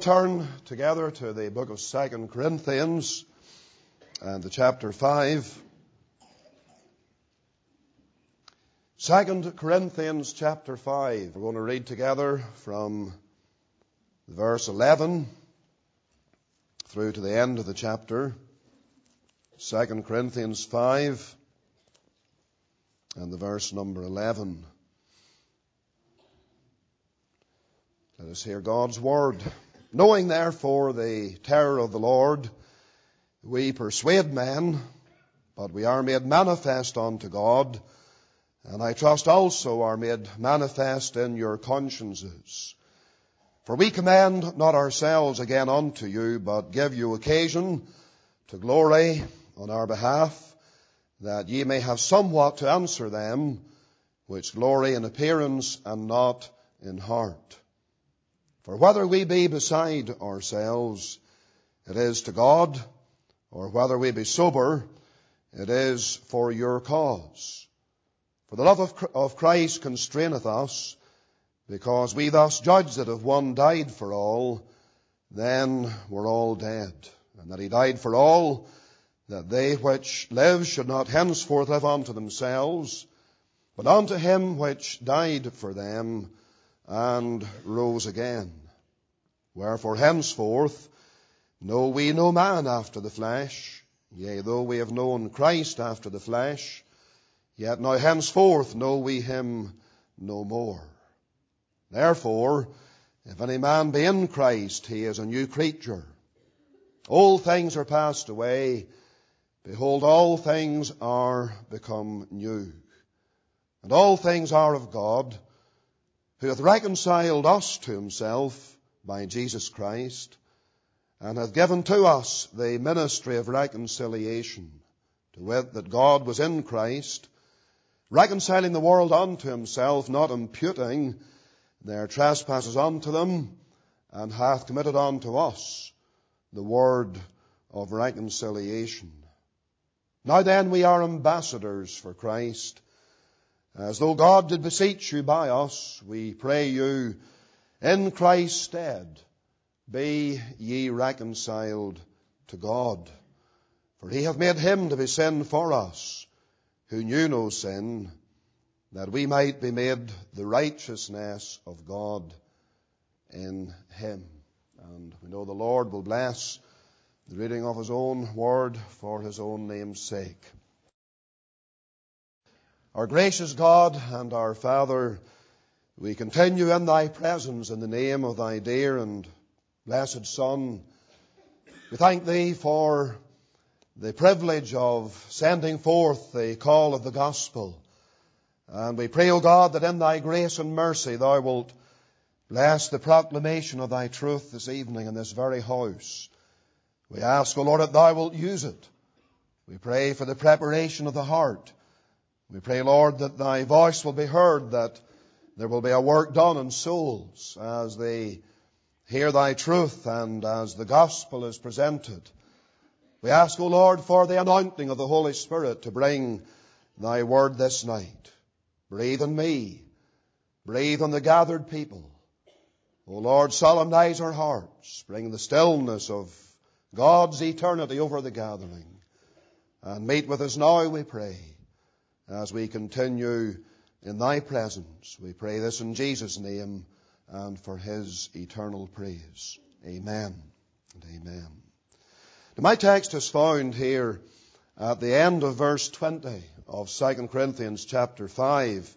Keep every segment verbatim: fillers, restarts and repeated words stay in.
Turn together to the book of Second Corinthians and the chapter five. Second Corinthians chapter five. We're going to read together from verse eleven through to the end of the chapter. Second Corinthians five and the verse number eleven. Let us hear God's word. Knowing therefore the terror of the Lord, we persuade men, but we are made manifest unto God, and I trust also are made manifest in your consciences. For we commend not ourselves again unto you, but give you occasion to glory on our behalf, that ye may have somewhat to answer them which glory in appearance and not in heart. For whether we be beside ourselves, it is to God, or whether we be sober, it is for your cause. For the love of Christ constraineth us, because we thus judge that if one died for all, then we're all dead. And that he died for all, that they which live should not henceforth live unto themselves, but unto him which died for them, and rose again. Wherefore henceforth know we no man after the flesh, yea, though we have known Christ after the flesh, yet now henceforth know we him no more. Therefore, if any man be in Christ, he is a new creature. Old things are passed away, behold, all things are become new. And all things are of God, who hath reconciled us to himself by Jesus Christ, and hath given to us the ministry of reconciliation, to wit, that God was in Christ, reconciling the world unto himself, not imputing their trespasses unto them, and hath committed unto us the word of reconciliation. Now then, we are ambassadors for Christ, as though God did beseech you by us. We pray you, in Christ's stead, be ye reconciled to God. For he hath made him to be sin for us, who knew no sin, that we might be made the righteousness of God in him. And we know the Lord will bless the reading of his own word for his own name's sake. Our gracious God and our Father, we continue in thy presence in the name of thy dear and blessed Son. We thank thee for the privilege of sending forth the call of the gospel. And we pray, O God, that in thy grace and mercy thou wilt bless the proclamation of thy truth this evening in this very house. We ask, O Lord, that thou wilt use it. We pray for the preparation of the heart. We pray, Lord, that thy voice will be heard, that there will be a work done in souls as they hear thy truth and as the gospel is presented. We ask, O Lord, for the anointing of the Holy Spirit to bring thy word this night. Breathe on me. Breathe on the gathered people. O Lord, solemnize our hearts. Bring the stillness of God's eternity over the gathering. And meet with us now, we pray, as we continue in thy presence. We pray this in Jesus' name and for his eternal praise. Amen and amen. Now, my text is found here at the end of verse twenty of Second Corinthians chapter five.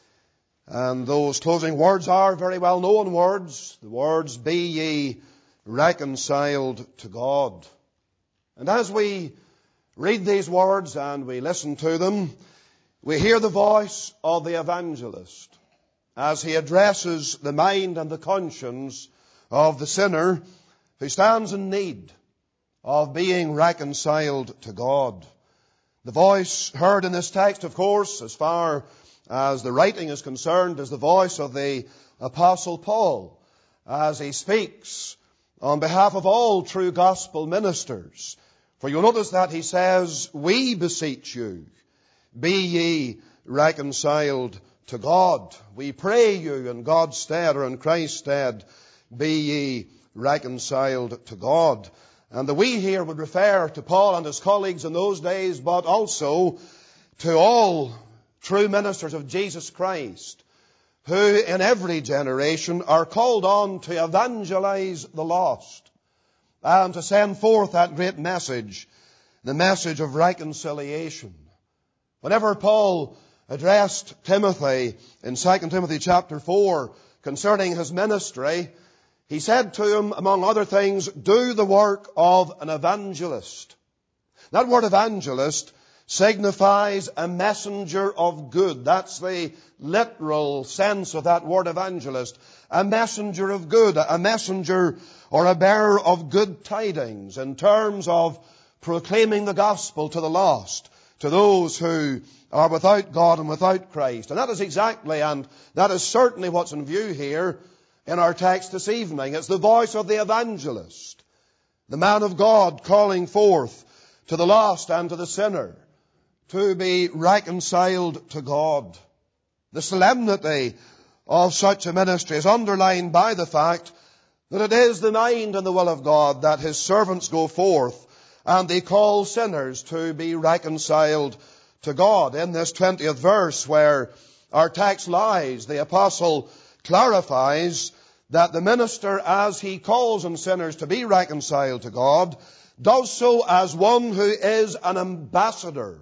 And those closing words are very well known words. The words, be ye reconciled to God. And as we read these words and we listen to them, we hear the voice of the evangelist as he addresses the mind and the conscience of the sinner who stands in need of being reconciled to God. The voice heard in this text, of course, as far as the writing is concerned, is the voice of the Apostle Paul as he speaks on behalf of all true gospel ministers. For you'll notice that he says, we beseech you, be ye reconciled to God. We pray you in God's stead or in Christ's stead, be ye reconciled to God. And the we here would refer to Paul and his colleagues in those days, but also to all true ministers of Jesus Christ, who in every generation are called on to evangelize the lost and to send forth that great message, the message of reconciliation. Whenever Paul addressed Timothy in Second Timothy chapter four concerning his ministry, he said to him, among other things, do the work of an evangelist. That word evangelist signifies a messenger of good. That's the literal sense of that word evangelist. A messenger of good, a messenger or a bearer of good tidings in terms of proclaiming the gospel to the lost, to those who are without God and without Christ. And that is exactly, and that is certainly what's in view here in our text this evening. It's the voice of the evangelist, the man of God calling forth to the lost and to the sinner to be reconciled to God. The solemnity of such a ministry is underlined by the fact that it is the mind and the will of God that his servants go forth and they call sinners to be reconciled to God. In this twentieth verse where our text lies, the apostle clarifies that the minister, as he calls on sinners to be reconciled to God, does so as one who is an ambassador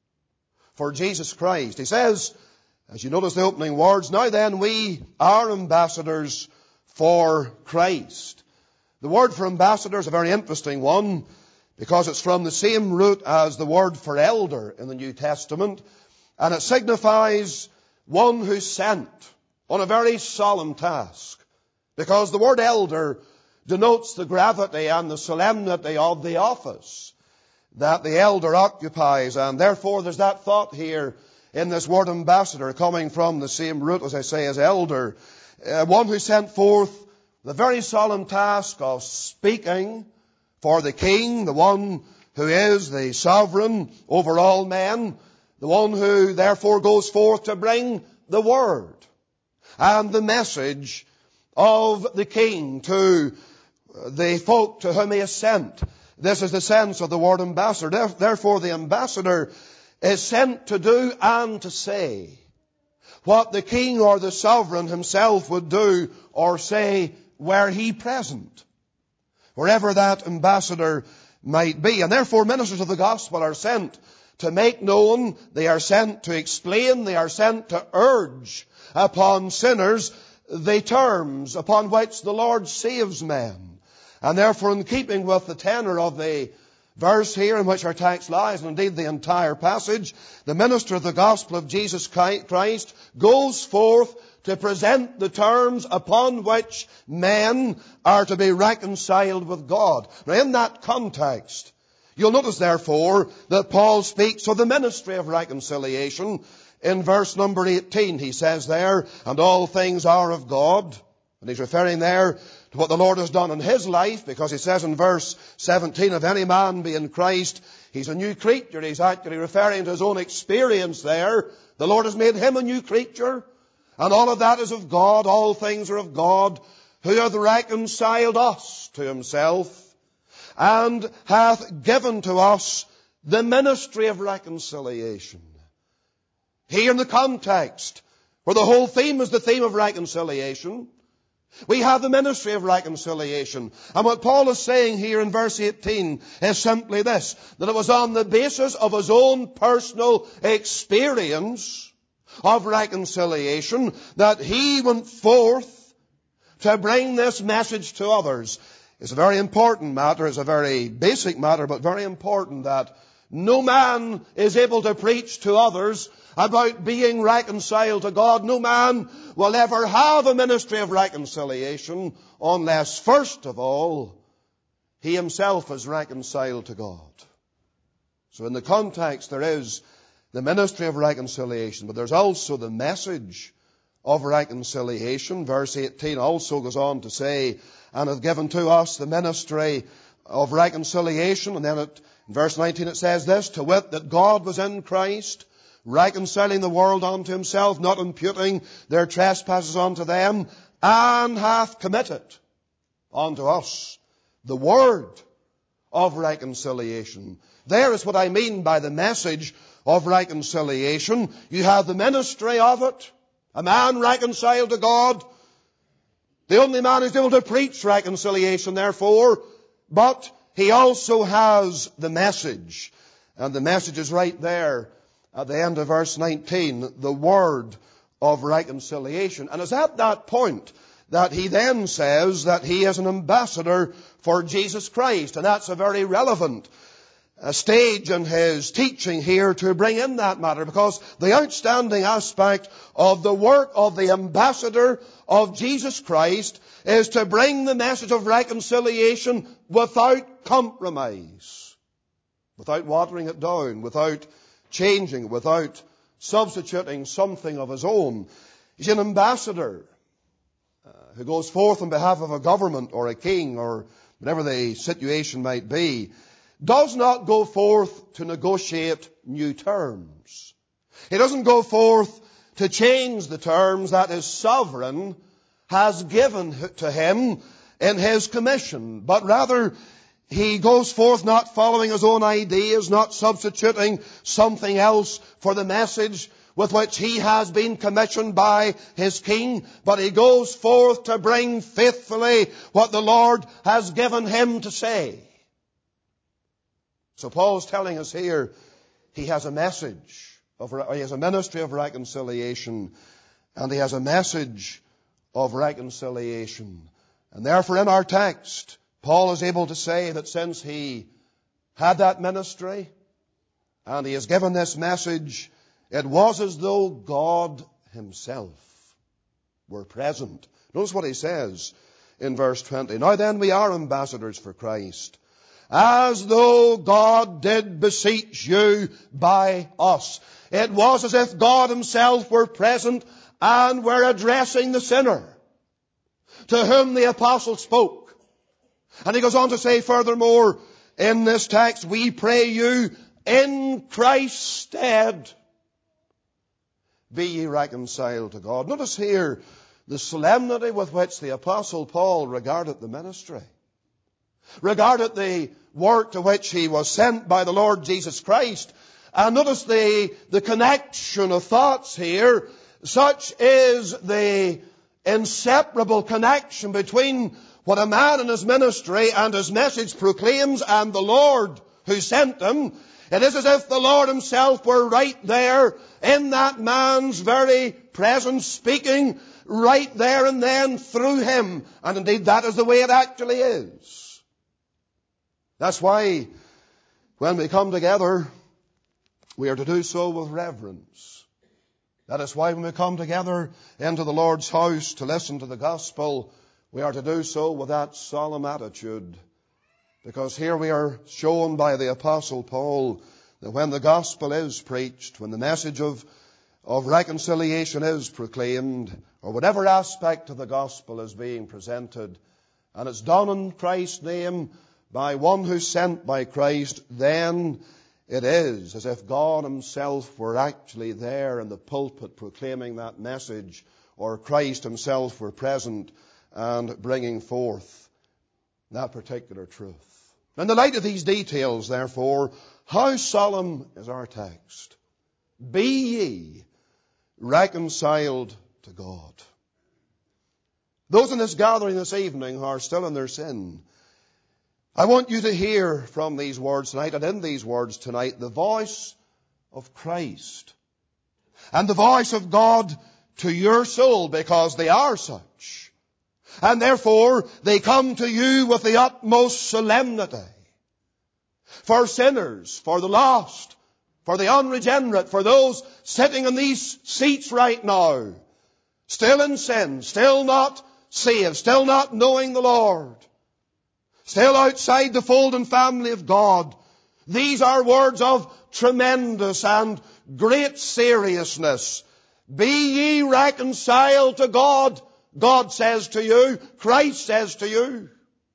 for Jesus Christ. He says, as you notice the opening words, now then we are ambassadors for Christ. The word for ambassador is a very interesting one, because it's from the same root as the word for elder in the New Testament, and it signifies one who's sent on a very solemn task, because the word elder denotes the gravity and the solemnity of the office that the elder occupies, and therefore there's that thought here in this word ambassador coming from the same root, as I say, as elder. Uh, one who sent forth the very solemn task of speaking for the king, the one who is the sovereign over all men, the one who therefore goes forth to bring the word and the message of the king to the folk to whom he is sent. This is the sense of the word ambassador. Therefore, the ambassador is sent to do and to say what the king or the sovereign himself would do or say were he present, wherever that ambassador might be. And therefore, ministers of the gospel are sent to make known, they are sent to explain, they are sent to urge upon sinners the terms upon which the Lord saves men. And therefore, in keeping with the tenor of the verse here in which our text lies, and indeed the entire passage, the minister of the gospel of Jesus Christ goes forth to present the terms upon which men are to be reconciled with God. Now, in that context, you'll notice, therefore, that Paul speaks of the ministry of reconciliation. In verse number eighteen, he says there, and all things are of God. And he's referring there to what the Lord has done in his life, because he says in verse seventeen, if any man be in Christ, he's a new creature. He's actually referring to his own experience there. The Lord has made him a new creature. And all of that is of God. All things are of God, who hath reconciled us to himself, and hath given to us the ministry of reconciliation. Here in the context, where the whole theme is the theme of reconciliation, we have the ministry of reconciliation. And what Paul is saying here in verse eighteen is simply this, that it was on the basis of his own personal experience of reconciliation that he went forth to bring this message to others. It's a very important matter. It's a very basic matter, but very important, that no man is able to preach to others about being reconciled to God. No man will ever have a ministry of reconciliation unless, first of all, he himself is reconciled to God. So in the context, there is the ministry of reconciliation, but there's also the message of reconciliation. Verse eighteen also goes on to say, and hath given to us the ministry of reconciliation. And then it, in verse nineteen it says this, to wit, that God was in Christ, reconciling the world unto himself, not imputing their trespasses unto them, and hath committed. unto us the word of reconciliation. There is what I mean by the message of reconciliation. You have the ministry of it. A man reconciled to God. The only man who's able to preach reconciliation, therefore. But he also has the message. And the message is right there at the end of verse nineteen. The word of reconciliation. And it's at that point that he then says that he is an ambassador for Jesus Christ. And that's a very relevant uh, stage in his teaching here to bring in that matter, because the outstanding aspect of the work of the ambassador of Jesus Christ is to bring the message of reconciliation without compromise, without watering it down, without changing, without substituting something of his own. He's an ambassador uh, who goes forth on behalf of a government or a king or whatever the situation might be, does not go forth to negotiate new terms. He doesn't go forth to change the terms that his sovereign has given to him in his commission, but rather he goes forth not following his own ideas, not substituting something else for the message with which he has been commissioned by his king, but he goes forth to bring faithfully what the Lord has given him to say. So Paul's telling us here he has a message, of, he has a ministry of reconciliation, and he has a message of reconciliation. And therefore in our text, Paul is able to say that since he had that ministry and he has given this message, it was as though God himself were present. Notice what he says in verse twenty. Now then we are ambassadors for Christ, as though God did beseech you by us. It was as if God himself were present and were addressing the sinner to whom the apostle spoke. And he goes on to say furthermore in this text, we pray you in Christ's stead, be ye reconciled to God. Notice here the solemnity with which the apostle Paul regarded the ministry, regarded the work to which he was sent by the Lord Jesus Christ. And notice the, the connection of thoughts here. Such is the inseparable connection between what a man in his ministry and his message proclaims and the Lord who sent him. It is as if the Lord himself were right there in that man's very presence, speaking right there and then through him. And indeed that is the way it actually is. That's why when we come together, we are to do so with reverence. That is why when we come together into the Lord's house to listen to the gospel, we are to do so with that solemn attitude. Because here we are shown by the apostle Paul that when the gospel is preached, when the message of, of reconciliation is proclaimed, or whatever aspect of the gospel is being presented, and it's done in Christ's name by one who's sent by Christ, then it is as if God himself were actually there in the pulpit proclaiming that message, or Christ himself were present and bringing forth that particular truth. In the light of these details, therefore, how solemn is our text? Be ye reconciled to God. Those in this gathering this evening who are still in their sin, I want you to hear from these words tonight, and in these words tonight, the voice of Christ and the voice of God to your soul, because they are such. And therefore, they come to you with the utmost solemnity. For sinners, for the lost, for the unregenerate, for those sitting in these seats right now, still in sin, still not saved, still not knowing the Lord, still outside the fold and family of God. These are words of tremendous and great seriousness. Be ye reconciled to God. God says to you, Christ says to you.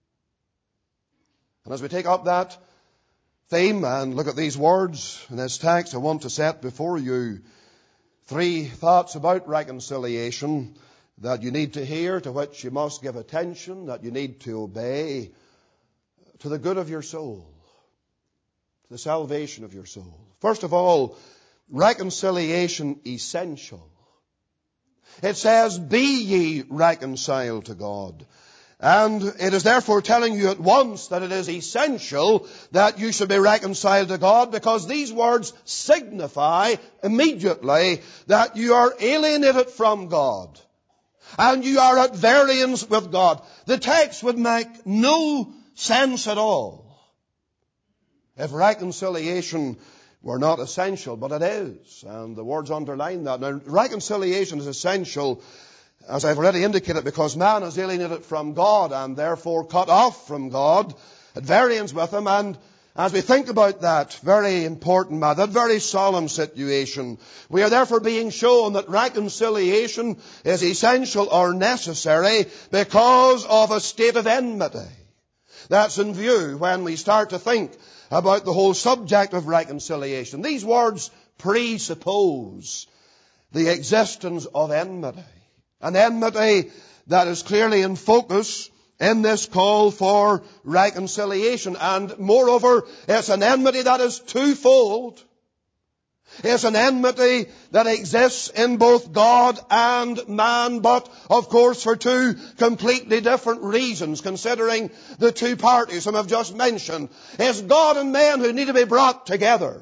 And as we take up that theme and look at these words in this text, I want to set before you three thoughts about reconciliation that you need to hear, to which you must give attention, that you need to obey, to the good of your soul, to the salvation of your soul. First of all, reconciliation essential. It says, be ye reconciled to God. And it is therefore telling you at once that it is essential that you should be reconciled to God, because these words signify immediately that you are alienated from God and you are at variance with God. The text would make no sense at all if reconciliation were not essential, but it is. And the words underline that. Now, reconciliation is essential, as I've already indicated, because man is alienated from God and therefore cut off from God, at variance with Him. And as we think about that very important matter, that very solemn situation, we are therefore being shown that reconciliation is essential or necessary because of a state of enmity that's in view when we start to think about the whole subject of reconciliation. These words presuppose the existence of enmity. An enmity that is clearly in focus in this call for reconciliation. And moreover, it's an enmity that is twofold. It's an enmity that exists in both God and man, but of course for two completely different reasons, considering the two parties whom I've just mentioned. It's God and man who need to be brought together.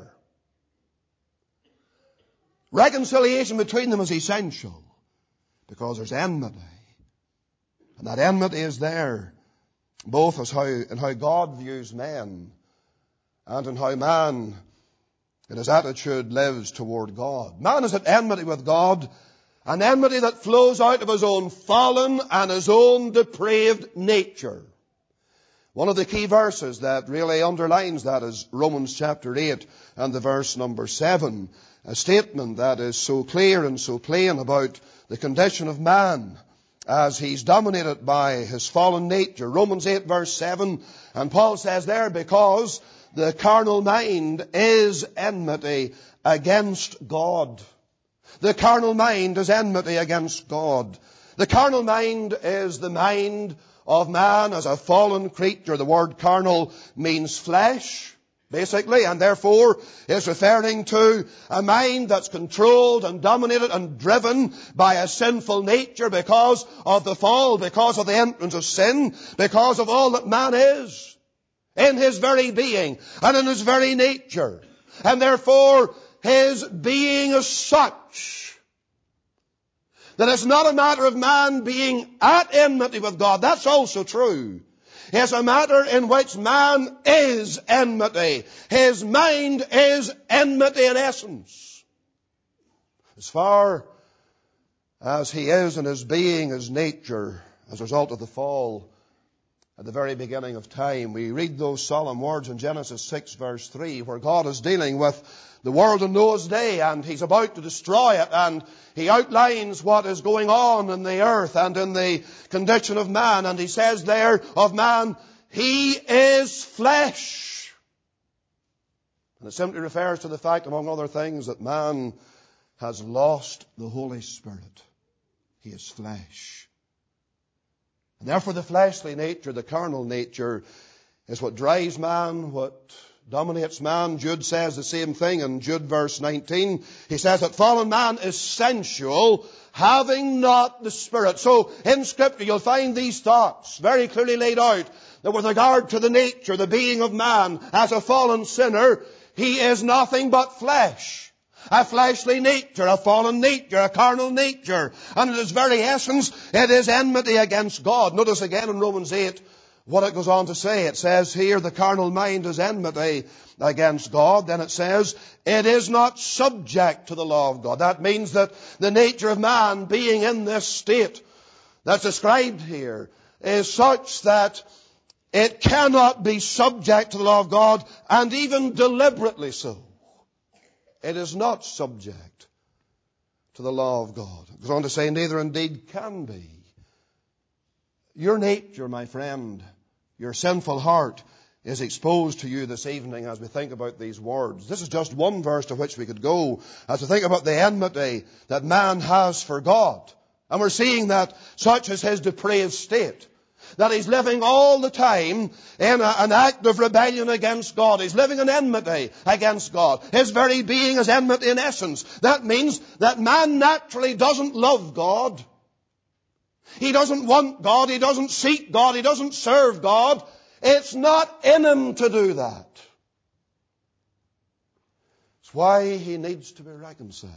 Reconciliation between them is essential because there's enmity. And that enmity is there both as how, in how God views men and in how man in his attitude lives toward God. Man is at enmity with God, an enmity that flows out of his own fallen and his own depraved nature. One of the key verses that really underlines that is Romans chapter eight and the verse number seven, a statement that is so clear and so plain about the condition of man as he's dominated by his fallen nature. Romans eight verse seven, and Paul says there, because the carnal mind is enmity against God. The carnal mind is enmity against God. The carnal mind is the mind of man as a fallen creature. The word carnal means flesh, basically, and therefore is referring to a mind that's controlled and dominated and driven by a sinful nature because of the fall, because of the entrance of sin, because of all that man is in his very being and in his very nature. And therefore, his being is such that it's not a matter of man being at enmity with God. That's also true. It's a matter in which man is enmity. His mind is enmity in essence. As far as he is in his being, his nature, as a result of the fall, at the very beginning of time, we read those solemn words in Genesis six verse three, where God is dealing with the world in Noah's day and He's about to destroy it, and He outlines what is going on in the earth and in the condition of man, and He says there of man, he is flesh. And it simply refers to the fact, among other things, that man has lost the Holy Spirit. He is flesh. And therefore the fleshly nature, the carnal nature, is what drives man, what dominates man. Jude says the same thing in Jude verse nineteen. He says that fallen man is sensual, having not the Spirit. So in Scripture you'll find these thoughts very clearly laid out, that with regard to the nature, the being of man as a fallen sinner, he is nothing but flesh. A fleshly nature, a fallen nature, a carnal nature. And in its very essence, it is enmity against God. Notice again in Romans eight what it goes on to say. It says here, the carnal mind is enmity against God. Then it says, it is not subject to the law of God. That means that the nature of man being in this state that's described here is such that it cannot be subject to the law of God, and even deliberately so. It is not subject to the law of God. It goes on to say, neither indeed can be. Your nature, my friend, your sinful heart is exposed to you this evening as we think about these words. This is just one verse to which we could go as we think about the enmity that man has for God. And we're seeing that such is his depraved state, that he's living all the time in a, an act of rebellion against God. He's living in enmity against God. His very being is enmity in essence. That means that man naturally doesn't love God. He doesn't want God. He doesn't seek God. He doesn't serve God. It's not in him to do that. It's why he needs to be reconciled.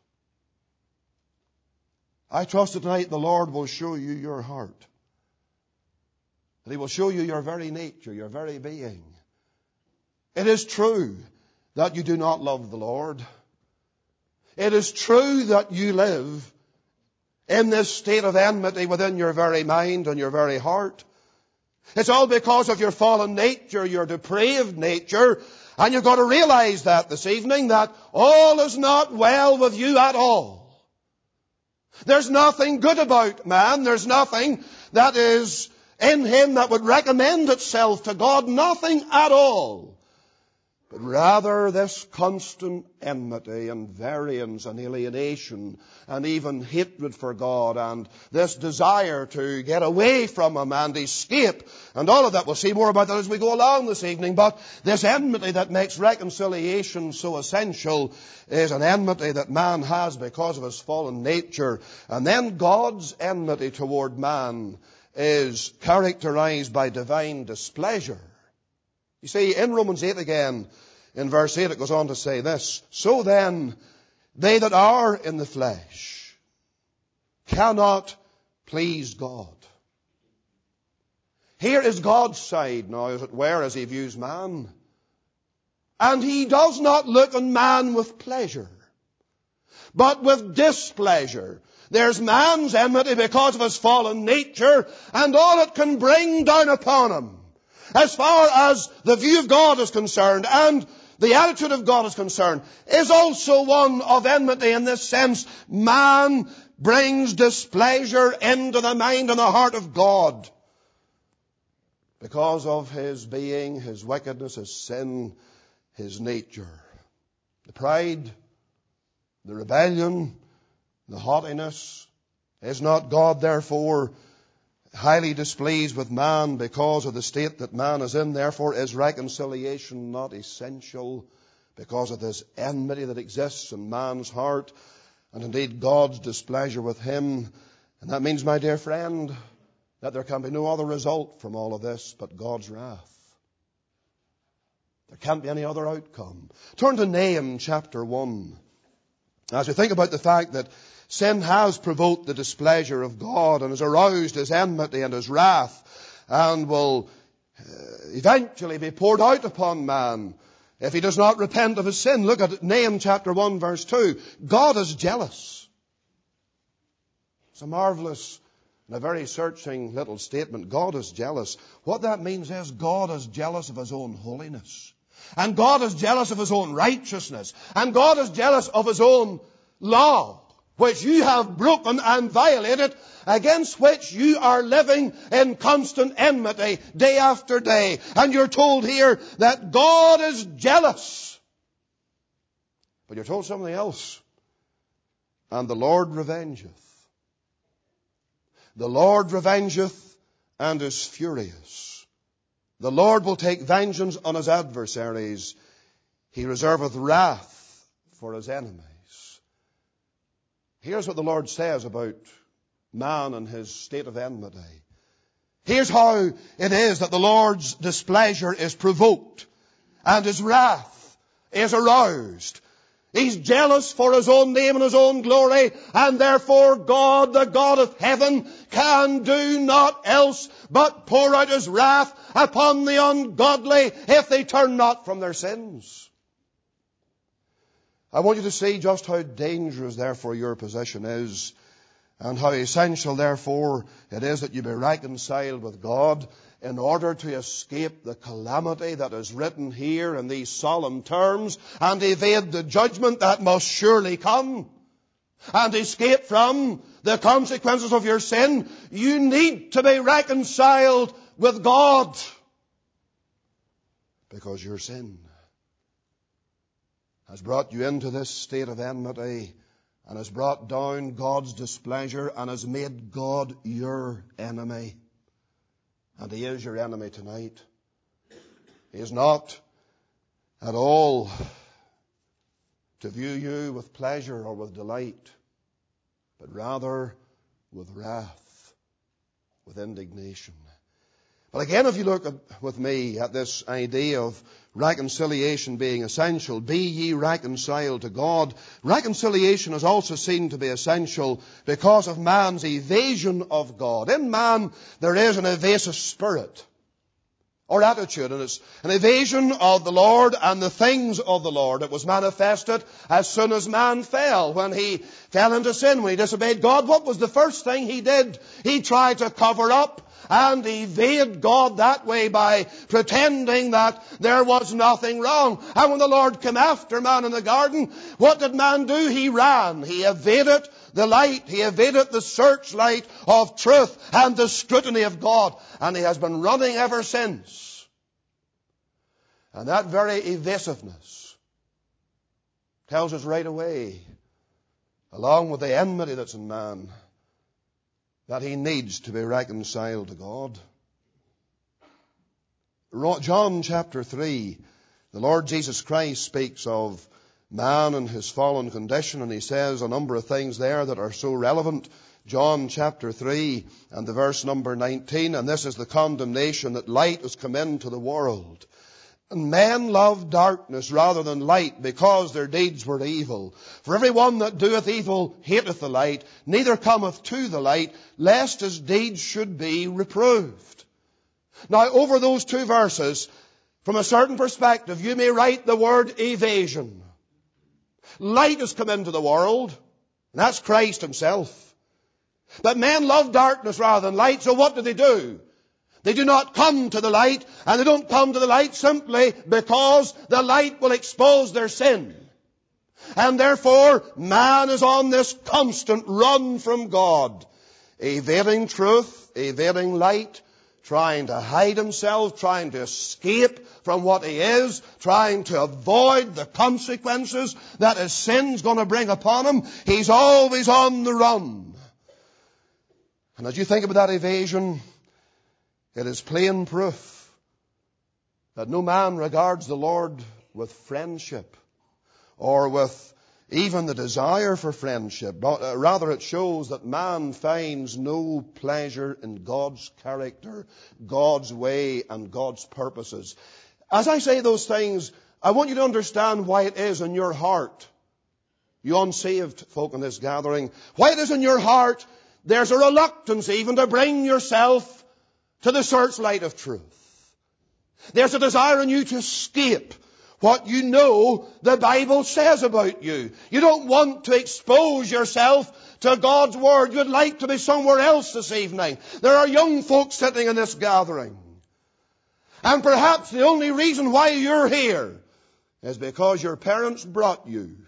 I trust that tonight the Lord will show you your heart. That he will show you your very nature, your very being. It is true that you do not love the Lord. It is true that you live in this state of enmity within your very mind and your very heart. It's all because of your fallen nature, your depraved nature. And you've got to realize that this evening, that all is not well with you at all. There's nothing good about man. There's nothing that is in him that would recommend itself to God. Nothing at all. But rather this constant enmity and variance and alienation and even hatred for God and this desire to get away from him and escape. And all of that, we'll see more about that as we go along this evening. But this enmity that makes reconciliation so essential is an enmity that man has because of his fallen nature. And then God's enmity toward man is characterized by divine displeasure. You see, in Romans eight again, in verse eight, it goes on to say this: So then, they that are in the flesh cannot please God. Here is God's side now, as it were, as he views man. And he does not look on man with pleasure, but with displeasure. There's man's enmity because of his fallen nature and all it can bring down upon him. As far as the view of God is concerned and the attitude of God is concerned, is also one of enmity in this sense. Man brings displeasure into the mind and the heart of God because of his being, his wickedness, his sin, his nature. The pride, the rebellion, the haughtiness. Is not God therefore highly displeased with man because of the state that man is in? Therefore is reconciliation not essential because of this enmity that exists in man's heart and indeed God's displeasure with him? And that means, my dear friend, that there can be no other result from all of this but God's wrath. There can't be any other outcome. Turn to Nahum chapter one. As we think about the fact that sin has provoked the displeasure of God and has aroused his enmity and his wrath and will uh, eventually be poured out upon man if he does not repent of his sin. Look at Nahum chapter one verse two. God is jealous. It's a marvelous and a very searching little statement. God is jealous. What that means is God is jealous of his own holiness. And God is jealous of his own righteousness. And God is jealous of his own law, which you have broken and violated, against which you are living in constant enmity day after day. And you're told here that God is jealous. But you're told something else. And the Lord revengeth. The Lord revengeth and is furious. The Lord will take vengeance on his adversaries. He reserveth wrath for his enemies. Here's what the Lord says about man and his state of enmity. Here's how it is that the Lord's displeasure is provoked and his wrath is aroused. He's jealous for his own name and his own glory, and therefore God, the God of heaven, can do naught else but pour out his wrath upon the ungodly if they turn not from their sins. I want you to see just how dangerous, therefore, your position is, and how essential, therefore, it is that you be reconciled with God in order to escape the calamity that is written here in these solemn terms and evade the judgment that must surely come and escape from the consequences of your sin. You need to be reconciled with God because your sin has brought you into this state of enmity and has brought down God's displeasure and has made God your enemy. And He is your enemy tonight. He is not at all to view you with pleasure or with delight, but rather with wrath, with indignation. But again, if you look at, with me at this idea of reconciliation being essential, be ye reconciled to God. Reconciliation is also seen to be essential because of man's evasion of God. In man, there is an evasive spirit or attitude, and it's an evasion of the Lord and the things of the Lord. It was manifested as soon as man fell. When he fell into sin, when he disobeyed God, what was the first thing he did? He tried to cover up and evade God that way by pretending that there was nothing wrong. And when the Lord came after man in the garden, what did man do? He ran. He evaded the light. He evaded the searchlight of truth and the scrutiny of God. And he has been running ever since. And that very evasiveness tells us right away, along with the enmity that's in man, that he needs to be reconciled to God. John chapter three, the Lord Jesus Christ speaks of man and his fallen condition, and he says a number of things there that are so relevant. John chapter three and the verse number nineteen, and this is the condemnation, that light has come into the world. And men love darkness rather than light, because their deeds were evil. For every one that doeth evil hateth the light, neither cometh to the light, lest his deeds should be reproved. Now, over those two verses, from a certain perspective, you may write the word evasion. Light has come into the world, and that's Christ Himself. But men love darkness rather than light, so what do they do? They do not come to the light, and they don't come to the light simply because the light will expose their sin. And therefore, man is on this constant run from God, evading truth, evading light, trying to hide himself, trying to escape from what he is, trying to avoid the consequences that his sin's going to bring upon him. He's always on the run. And as you think about that evasion, it is plain proof that no man regards the Lord with friendship or with even the desire for friendship. Rather, it shows that man finds no pleasure in God's character, God's way, and God's purposes. As I say those things, I want you to understand why it is in your heart, you unsaved folk in this gathering, why it is in your heart there's a reluctance even to bring yourself to the searchlight of truth. There's a desire in you to escape what you know the Bible says about you. You don't want to expose yourself to God's Word. You'd like to be somewhere else this evening. There are young folks sitting in this gathering. And perhaps the only reason why you're here is because your parents brought you.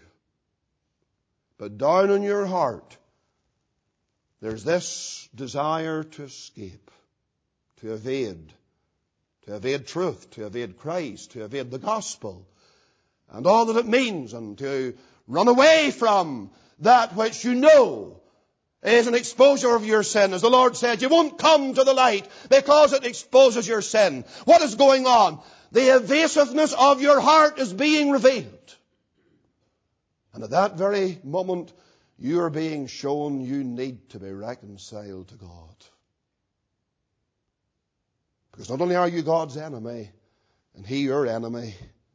But down in your heart, there's this desire to escape, to evade, to evade truth, to evade Christ, to evade the gospel, and all that it means, and to run away from that which you know is an exposure of your sin. As the Lord said, you won't come to the light because it exposes your sin. What is going on? The evasiveness of your heart is being revealed. And at that very moment, you are being shown you need to be reconciled to God. Because not only are you God's enemy, and He your enemy,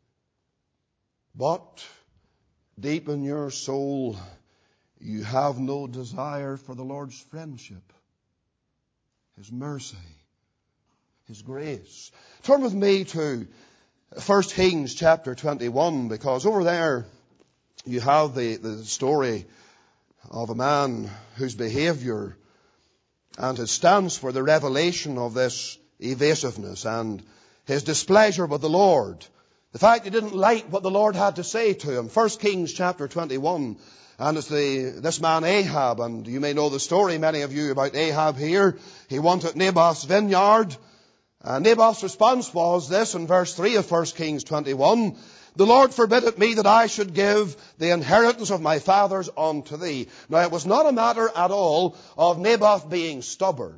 but deep in your soul, you have no desire for the Lord's friendship, His mercy, His grace. Turn with me to First Kings chapter twenty-one, because over there you have the, the story of a man whose behavior and his stance for the revelation of this evasiveness and his displeasure with the Lord. The fact he didn't like what the Lord had to say to him. First Kings chapter twenty-one. And it's the, this man Ahab, and you may know the story, many of you, about Ahab here. He wanted Naboth's vineyard, And Naboth's response was this in verse three of First Kings twenty-one. The Lord forbid it me that I should give the inheritance of my fathers unto thee. Now it was not a matter at all of Naboth being stubborn.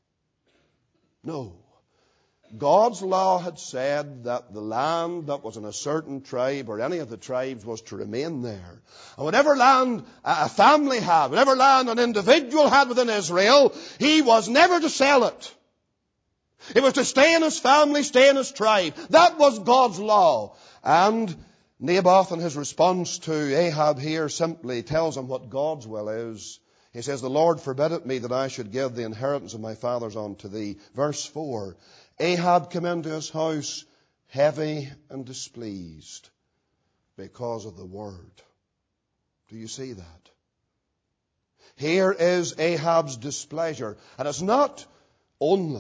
No. God's law had said that the land that was in a certain tribe or any of the tribes was to remain there. And whatever land a family had, whatever land an individual had within Israel, he was never to sell it. It was to stay in his family, stay in his tribe. That was God's law. And Naboth, in his response to Ahab here, simply tells him what God's will is. He says, the Lord forbid it me that I should give the inheritance of my fathers unto thee. Verse four. Ahab came into his house heavy and displeased because of the word. Do you see that? Here is Ahab's displeasure. And it's not only,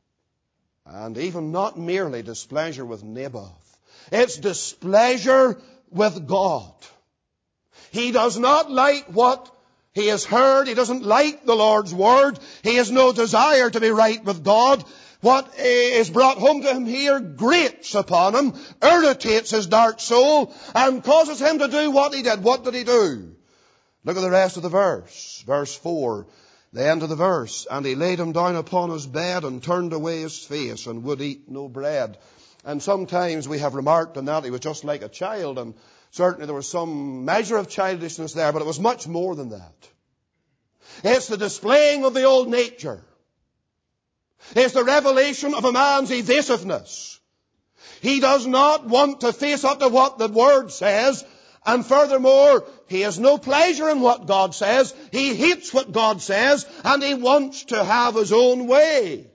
and even not merely, displeasure with Naboth. It's displeasure with God. He does not like what he has heard. He doesn't like the Lord's word. He has no desire to be right with God. What is brought home to him here grates upon him, irritates his dark soul, and causes him to do what he did. What did he do? Look at the rest of the verse. Verse four, the end of the verse. And he laid him down upon his bed and turned away his face and would eat no bread. And sometimes we have remarked on that he was just like a child, and certainly there was some measure of childishness there, but it was much more than that. It's the displaying of the old nature. It's the revelation of a man's evasiveness. He does not want to face up to what the Word says, and furthermore, he has no pleasure in what God says. He hates what God says, and he wants to have his own way.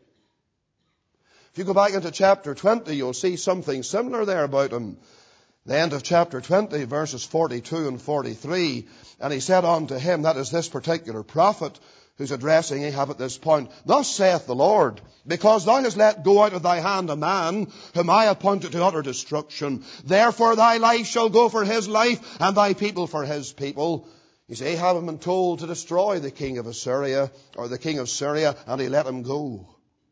If you go back into chapter twenty, you'll see something similar there about him. The end of chapter twenty, verses forty-two and forty-three. And he said unto him, that is this particular prophet who's addressing Ahab at this point, thus saith the Lord, because thou hast let go out of thy hand a man whom I appointed to utter destruction, therefore thy life shall go for his life, and thy people for his people. You see, Ahab had been told to destroy the king of Assyria, or the king of Syria, and he let him go.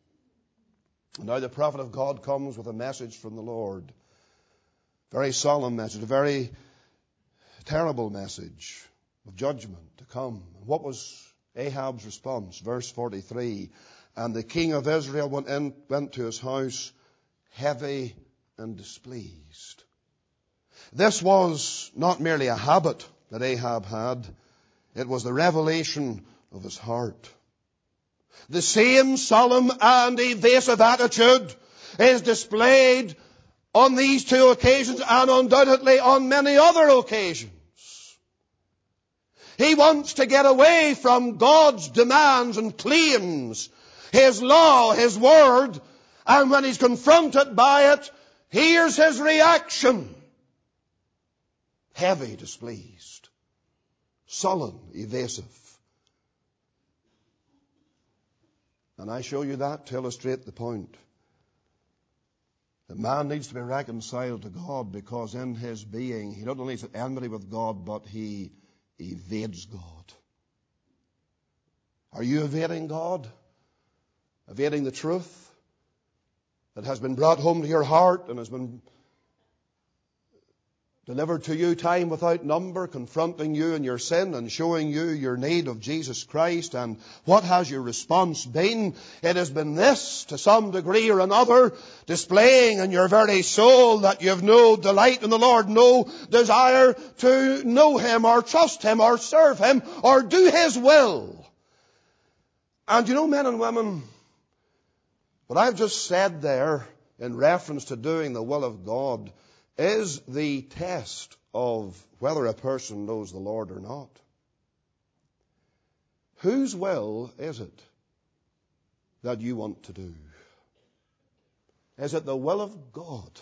And now the prophet of God comes with a message from the Lord. Very solemn message, a very terrible message of judgment to come. And what was Ahab's response? Verse forty-three. And the king of Israel went in, went to his house heavy and displeased. This was not merely a habit that Ahab had. It was the revelation of his heart. The same solemn and evasive attitude is displayed on these two occasions and undoubtedly on many other occasions. He wants to get away from God's demands and claims, His law, His word, and when he's confronted by it, here's his reaction. Heavy, displeased, sullen, evasive. And I show you that to illustrate the point. The man needs to be reconciled to God because in his being, he not only is at enmity with God, but he evades God. Are you evading God? Evading the truth that has been brought home to your heart and has been delivered to you time without number, confronting you in your sin and showing you your need of Jesus Christ? And what has your response been? It has been this, to some degree or another, displaying in your very soul that you have no delight in the Lord, no desire to know Him or trust Him or serve Him or do His will. And you know, men and women, what I've just said there in reference to doing the will of God is the test of whether a person knows the Lord or not. Whose will is it that you want to do? Is it the will of God?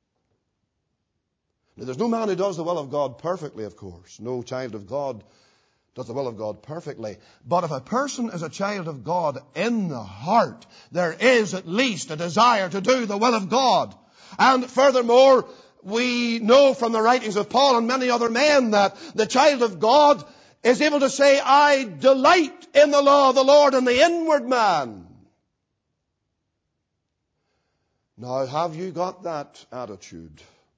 Now, there's no man who does the will of God perfectly, of course. No child of God does the will of God perfectly. But if a person is a child of God in the heart, there is at least a desire to do the will of God. And furthermore, we know from the writings of Paul and many other men that the child of God is able to say, I delight in the law of the Lord in the inward man. Now, have you got that attitude?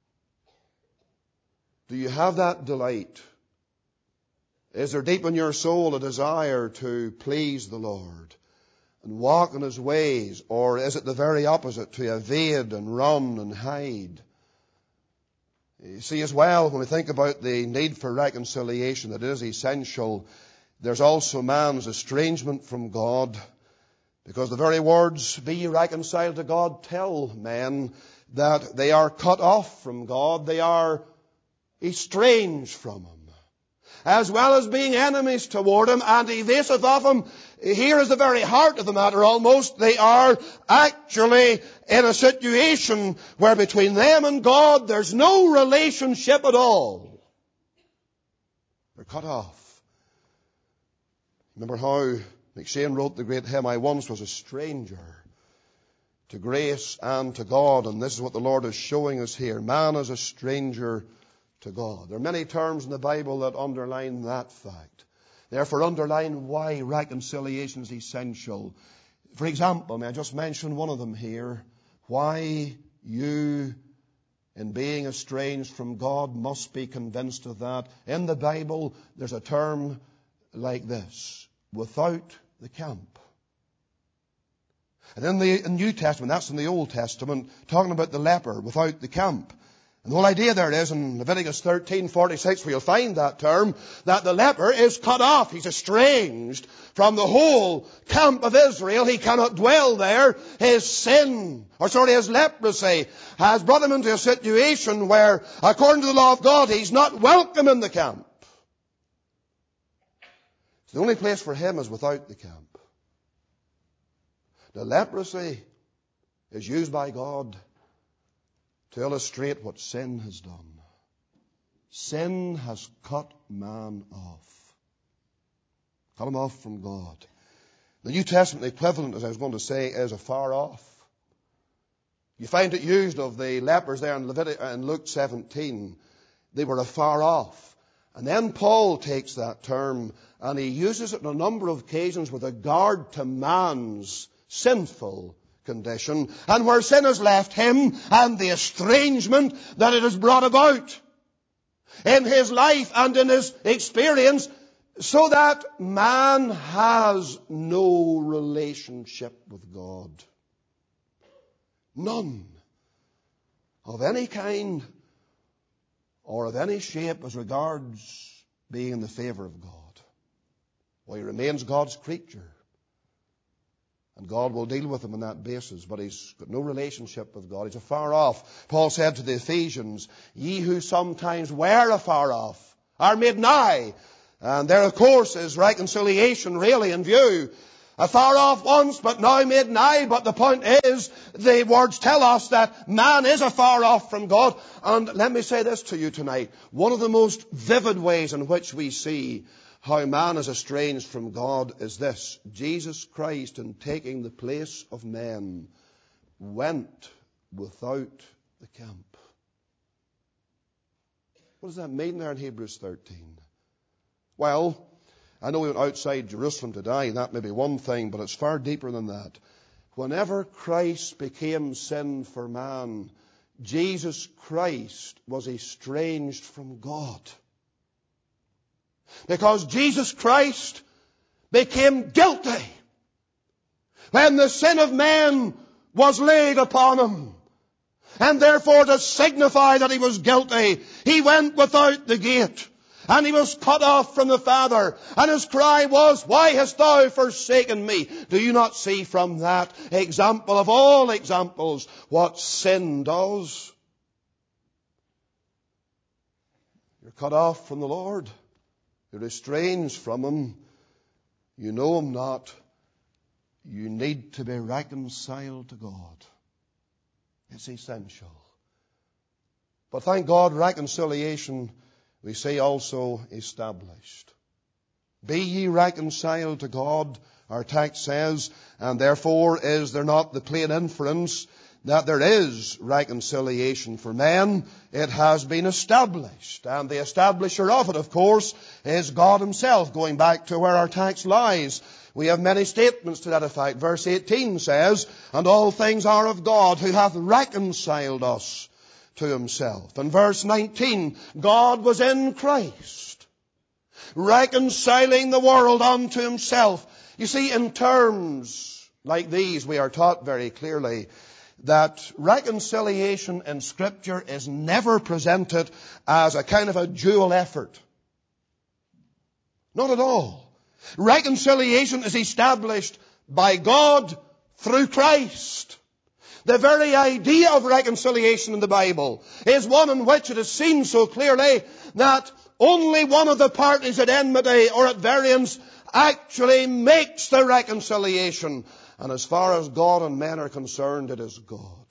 Do you have that delight? Is there deep in your soul a desire to please the Lord and walk in His ways? Or is it the very opposite, to evade and run and hide? You see, as well, when we think about the need for reconciliation, that it is essential, there's also man's estrangement from God. Because the very words, be ye reconciled to God, tell men that they are cut off from God. They are estranged from Him. As well as being enemies toward Him and evasive of Him, here is the very heart of the matter almost. They are actually in a situation where between them and God there's no relationship at all. They're cut off. Remember how McShane wrote the great hymn, I once was a stranger to grace and to God. And this is what the Lord is showing us here. Man is a stranger to God. There are many terms in the Bible that underline that fact. Therefore, underline why reconciliation is essential. For example, may I just mention one of them here? Why you, in being estranged from God, must be convinced of that. In the Bible, there's a term like this, without the camp. And in the New Testament, that's in the Old Testament, talking about the leper without the camp. And the whole idea there is in Leviticus thirteen forty-six, where you'll find that term, that the leper is cut off. He's estranged from the whole camp of Israel. He cannot dwell there. His sin, or sorry, his leprosy has brought him into a situation where, according to the law of God, he's not welcome in the camp. The only place for him is without the camp. The leprosy is used by God to illustrate what sin has done. Sin has cut man off. Cut him off from God. The New Testament equivalent, as I was going to say, is afar off. You find it used of the lepers there in, Leviticus, in Luke seventeen. They were afar off. And then Paul takes that term and he uses it on a number of occasions with regard to man's sinful condition and where sin has left him and the estrangement that it has brought about in his life and in his experience, so that man has no relationship with God. None of any kind or of any shape as regards being in the favor of God. Well, he remains God's creature. And God will deal with him on that basis, but he's got no relationship with God. He's afar off. Paul said to the Ephesians, ye who sometimes were afar off are made nigh. And there, of course, is reconciliation really in view. Afar off once, but now made nigh. But the point is, the words tell us that man is afar off from God. And let me say this to you tonight. One of the most vivid ways in which we see how man is estranged from God is this. Jesus Christ, in taking the place of men, went without the camp. What does that mean there in Hebrews thirteen? Well, I know we went outside Jerusalem to die, and that may be one thing, but it's far deeper than that. Whenever Christ became sin for man, Jesus Christ was estranged from God. Because Jesus Christ became guilty when the sin of man was laid upon him. And therefore, to signify that he was guilty, he went without the gate. And he was cut off from the Father. And his cry was, why hast thou forsaken me? Do you not see from that example of all examples what sin does? You're cut off from the Lord. You're estranged from him. You know him not. You need to be reconciled to God. It's essential. But thank God, reconciliation, we see, also established. Be ye reconciled to God, our text says, and therefore is there not the plain inference that there is reconciliation for men. It has been established. And the establisher of it, of course, is God himself, going back to where our text lies. We have many statements to that effect. Verse eighteen says, "And all things are of God, who hath reconciled us to himself." And verse nineteen, God was in Christ, reconciling the world unto himself. You see, in terms like these, we are taught very clearly that reconciliation in Scripture is never presented as a kind of a dual effort. Not at all. Reconciliation is established by God through Christ. The very idea of reconciliation in the Bible is one in which it is seen so clearly that only one of the parties at enmity or at variance actually makes the reconciliation. And as far as God and men are concerned, it is God.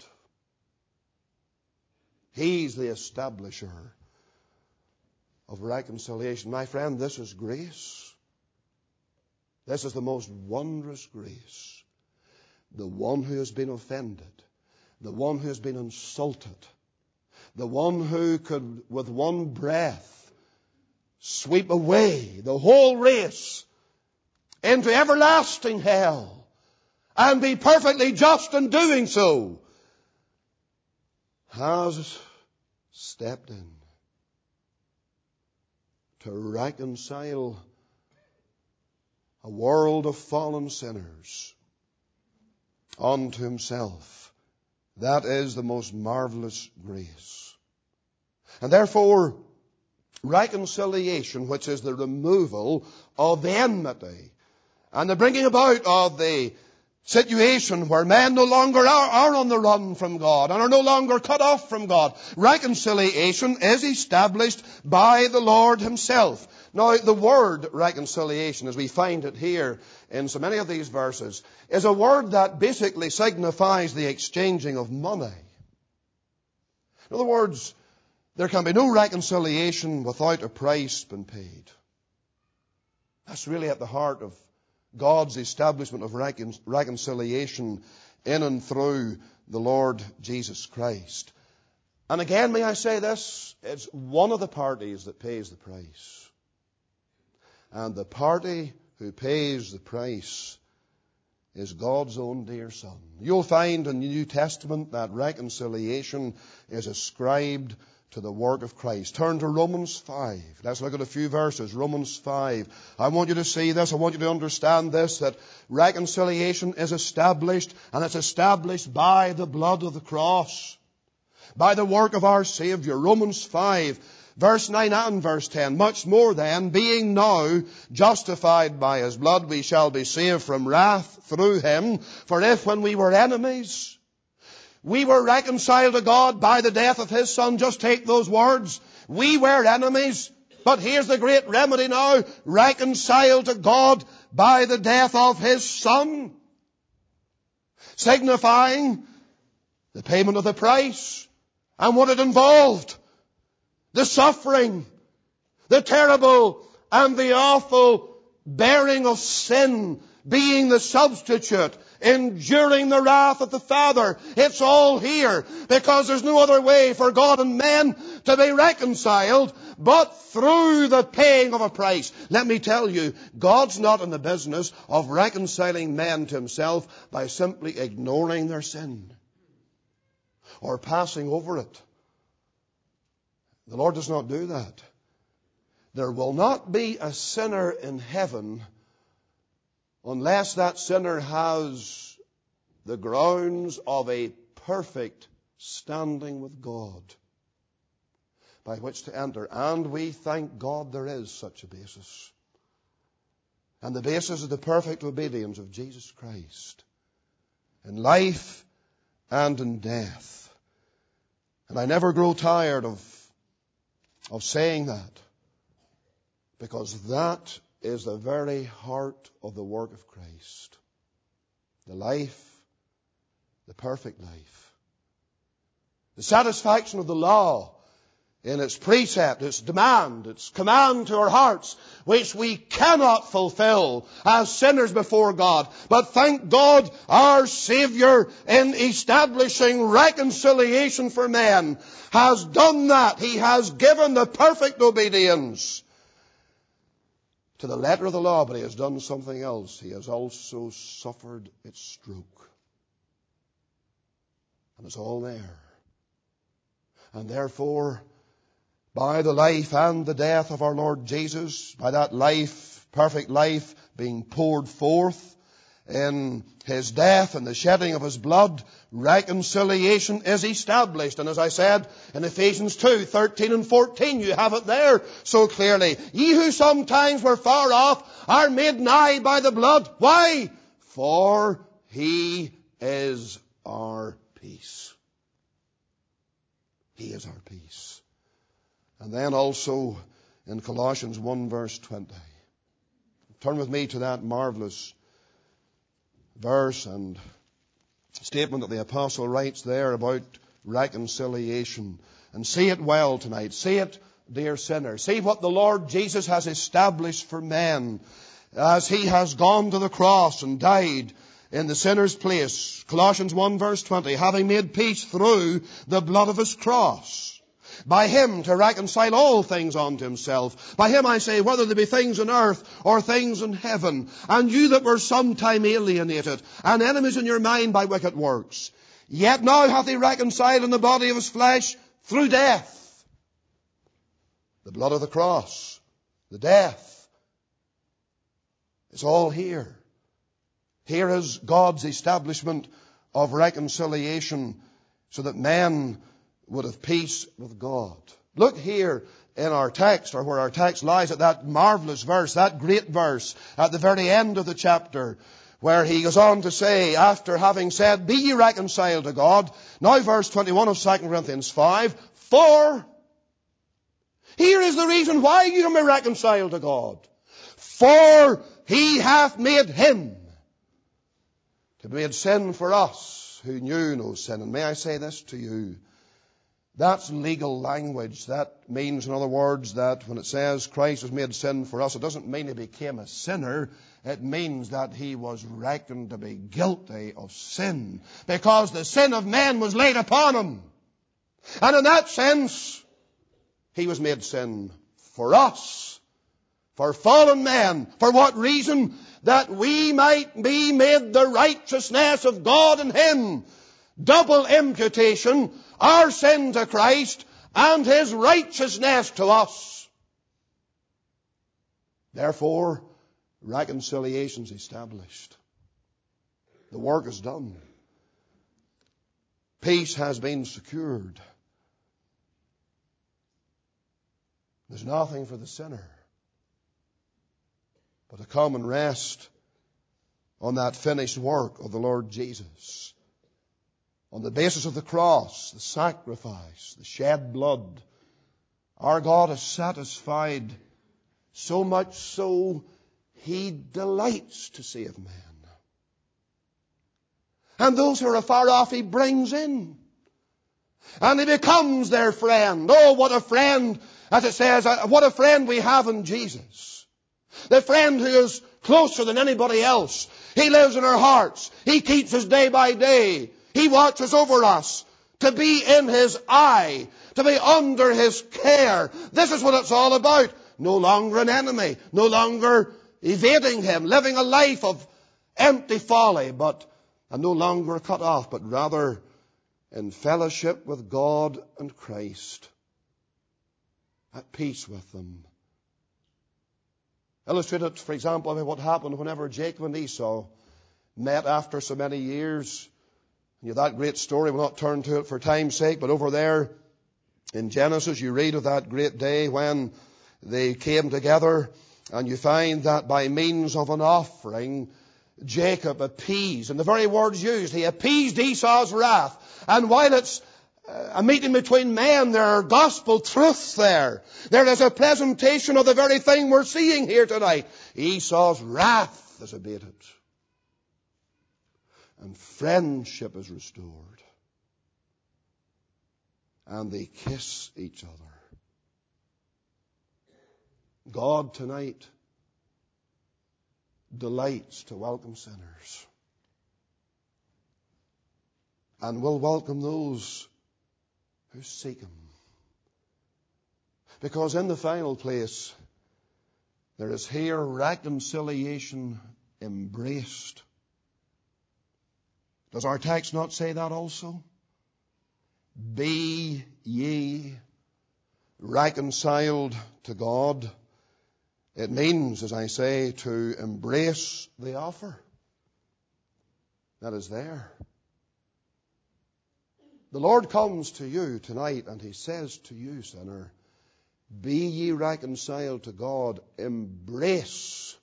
He's the establisher of reconciliation. My friend, this is grace. This is the most wondrous grace. The one who has been offended, the one who has been insulted, the one who could with one breath sweep away the whole race into everlasting hell and be perfectly just in doing so, has stepped in to reconcile a world of fallen sinners unto himself. That is the most marvelous grace. And therefore, reconciliation, which is the removal of the enmity and the bringing about of the situation where men no longer are, are on the run from God and are no longer cut off from God. Reconciliation is established by the Lord himself. Now, the word reconciliation, as we find it here in so many of these verses, is a word that basically signifies the exchanging of money. In other words, there can be no reconciliation without a price being paid. That's really at the heart of God's establishment of recon- reconciliation in and through the Lord Jesus Christ. And again, may I say this, it's one of the parties that pays the price. And the party who pays the price is God's own dear Son. You'll find in the New Testament that reconciliation is ascribed to the work of Christ. Turn to Romans five. Let's look at a few verses. Romans five. I want you to see this. I want you to understand this, that reconciliation is established, and it's established by the blood of the cross, by the work of our Savior. Romans five. Verse nine and verse ten, "Much more then, being now justified by his blood, we shall be saved from wrath through him. For if when we were enemies, we were reconciled to God by the death of his Son," just take those words, we were enemies, but here's the great remedy now, reconciled to God by the death of his Son, signifying the payment of the price and what it involved. The suffering, the terrible and the awful bearing of sin, being the substitute, enduring the wrath of the Father. It's all here because there's no other way for God and men to be reconciled but through the paying of a price. Let me tell you, God's not in the business of reconciling men to himself by simply ignoring their sin or passing over it. The Lord does not do that. There will not be a sinner in heaven unless that sinner has the grounds of a perfect standing with God by which to enter. And we thank God there is such a basis. And the basis is the perfect obedience of Jesus Christ in life and in death. And I never grow tired of of saying that, because that is the very heart of the work of Christ. The life, the perfect life. The satisfaction of the law in its precept, its demand, its command to our hearts, which we cannot fulfill as sinners before God. But thank God, our Savior, in establishing reconciliation for men, has done that. He has given the perfect obedience to the letter of the law, but He has done something else. He has also suffered its stroke. And it's all there. And therefore, by the life and the death of our Lord Jesus, by that life, perfect life, being poured forth in His death and the shedding of His blood, reconciliation is established. And as I said in Ephesians two, thirteen and fourteen, you have it there so clearly. Ye who sometimes were far off are made nigh by the blood. Why? For He is our peace. He is our peace. And then also in Colossians one verse twenty. Turn with me to that marvelous verse and statement that the apostle writes there about reconciliation. And see it well tonight. See it, dear sinner. See what the Lord Jesus has established for men as He has gone to the cross and died in the sinner's place. Colossians one verse twenty. Having made peace through the blood of His cross. By Him to reconcile all things unto Himself. By Him, I say, whether there be things on earth or things in heaven. And you that were sometime alienated and enemies in your mind by wicked works. Yet now hath He reconciled in the body of His flesh through death. The blood of the cross. The death. It's all here. Here is God's establishment of reconciliation so that men would have peace with God. Look here in our text, or where our text lies, at that marvelous verse, that great verse, at the very end of the chapter, where he goes on to say, after having said, be ye reconciled to God, now verse twenty-one of Second Corinthians five, for, here is the reason why you are reconciled to God. For He hath made Him to be made sin for us, who knew no sin. And may I say this to you, that's legal language. That means, in other words, that when it says Christ was made sin for us, it doesn't mean He became a sinner. It means that He was reckoned to be guilty of sin, because the sin of men was laid upon Him. And in that sense, He was made sin for us, for fallen men. For what reason? That we might be made the righteousness of God in Him. Double imputation, our sin to Christ and His righteousness to us. Therefore, reconciliation is established. The work is done. Peace has been secured. There's nothing for the sinner but to come and rest on that finished work of the Lord Jesus. On the basis of the cross, the sacrifice, the shed blood, our God is satisfied, so much so He delights to save men. And those who are afar off He brings in. And He becomes their friend. Oh, what a friend, as it says, what a friend we have in Jesus. The friend who is closer than anybody else. He lives in our hearts. He keeps us day by day. He watches over us, to be in His eye, to be under His care. This is what it's all about. No longer an enemy, no longer evading Him, living a life of empty folly, but and no longer cut off, but rather in fellowship with God and Christ, at peace with them. Illustrated, for example, by what happened whenever Jacob and Esau met after so many years. You know, that great story, we'll not turn to it for time's sake, but over there in Genesis you read of that great day when they came together, and you find that by means of an offering, Jacob appeased, and the very words used, he appeased Esau's wrath. And while it's a meeting between men, there are gospel truths there. There is a presentation of the very thing we're seeing here tonight. Esau's wrath is abated. And friendship is restored. And they kiss each other. God tonight delights to welcome sinners, and will welcome those who seek Him. Because in the final place, there is here reconciliation embraced. Does our text not say that also? Be ye reconciled to God. It means, as I say, to embrace the offer that is there. The Lord comes to you tonight and He says to you, sinner, be ye reconciled to God. Embrace.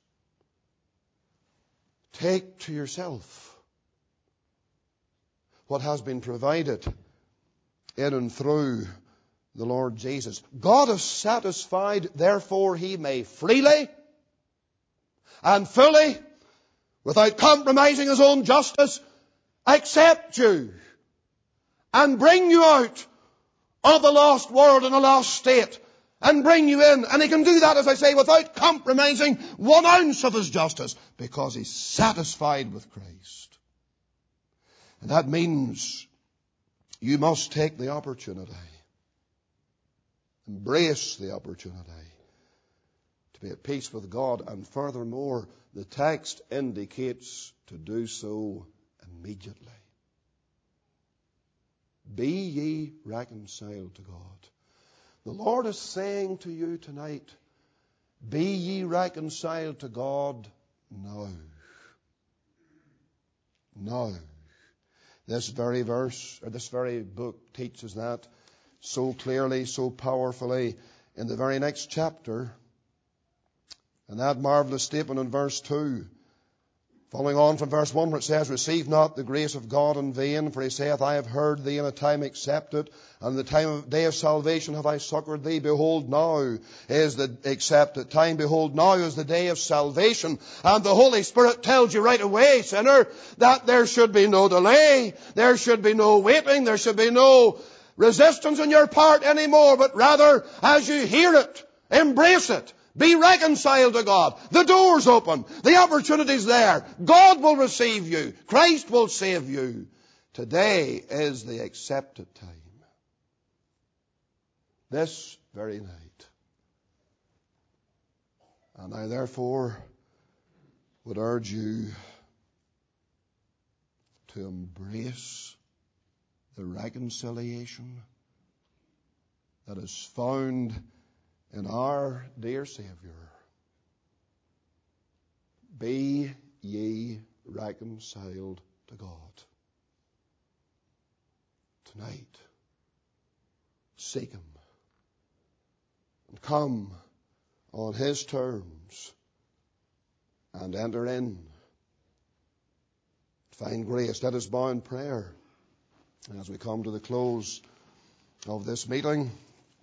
Take to yourself what has been provided in and through the Lord Jesus. God is satisfied, therefore He may freely and fully, without compromising His own justice, accept you and bring you out of the lost world and a lost state and bring you in. And He can do that, as I say, without compromising one ounce of His justice, because He's satisfied with Christ. And that means you must take the opportunity, embrace the opportunity to be at peace with God. And furthermore, the text indicates to do so immediately. Be ye reconciled to God. The Lord is saying to you tonight, be ye reconciled to God now. Now. This very verse, or this very book, teaches that so clearly, so powerfully in the very next chapter. And that marvelous statement in verse two, following on from verse one, where it says, receive not the grace of God in vain, for He saith, I have heard thee in a time accepted, and the time of day of salvation have I succored thee. Behold, now is the accepted time. Behold, now is the day of salvation. And the Holy Spirit tells you right away, sinner, that there should be no delay, there should be no waiting, there should be no resistance on your part anymore, but rather, as you hear it, embrace it. Be reconciled to God. The door's open. The opportunity's there. God will receive you. Christ will save you. Today is the accepted time. This very night. And I therefore would urge you to embrace the reconciliation that is found in our dear Savior. Be ye reconciled to God. Tonight, seek Him and come on His terms and enter in. Find grace. Let us bow in prayer as we come to the close of this meeting.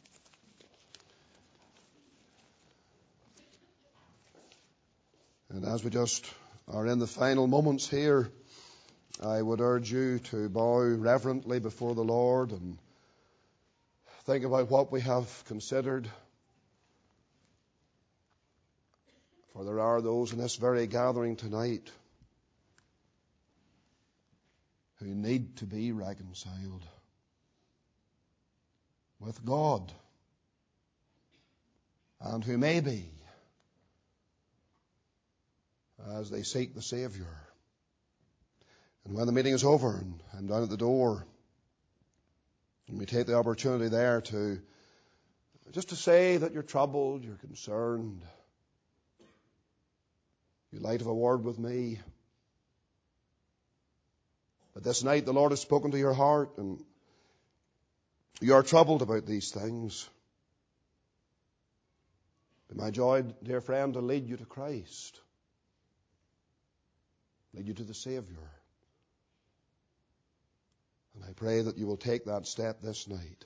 And as we just are in the final moments here, I would urge you to bow reverently before the Lord and think about what we have considered. For there are those in this very gathering tonight who need to be reconciled with God, and who may be, as they seek the Savior. And when the meeting is over and I'm down at the door, and we take the opportunity there to just to say that you're troubled, you're concerned, you'd like to have a word with me. But this night the Lord has spoken to your heart and you are troubled about these things. But my joy, dear friend, to lead you to Christ. Lead you to the Savior. And I pray that you will take that step this night.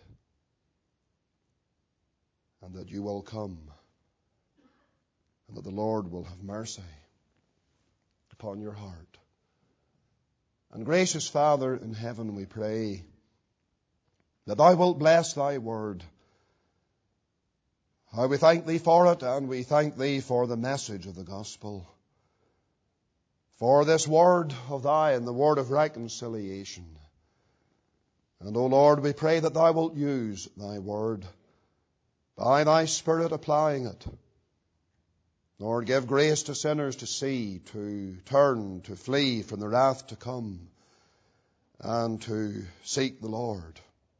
And that you will come. And that the Lord will have mercy upon your heart. And gracious Father in heaven, we pray that Thou wilt bless Thy word How we thank Thee for it, and we thank Thee for the message of the gospel, for this word of Thine, the word of reconciliation. And, O Lord, we pray that Thou wilt use Thy word, by Thy Spirit applying it. Lord, give grace to sinners to see, to turn, to flee from the wrath to come, and to seek the Lord.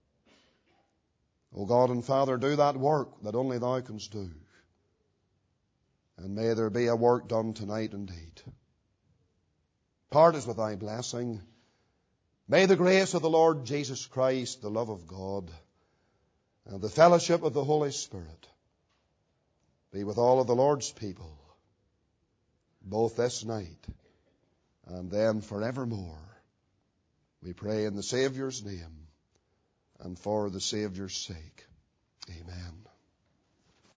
O God and Father, do that work that only Thou canst do. And may there be a work done tonight indeed. Part us with Thy blessing. May the grace of the Lord Jesus Christ, the love of God, and the fellowship of the Holy Spirit be with all of the Lord's people, both this night and then forevermore. We pray in the Saviour's name and for the Saviour's sake. Amen.